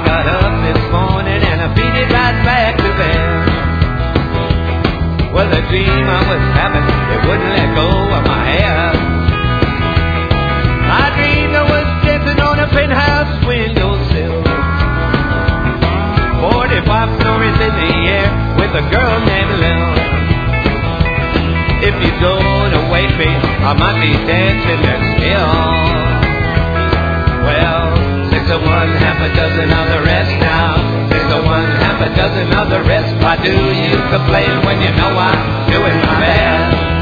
got up this morning and I beat it right back to bed. Well, the dream I was having, it wouldn't let go of my head. I dreamed I was dancing on a penthouse windowsill, 45 stories in the air with a girl named Lil. If you don't awake me, I might be dancing there still. Well, 6 of one, half a dozen of the rest now. 6 of one, half a dozen of the rest. Why do you complain when you know I'm doing my best?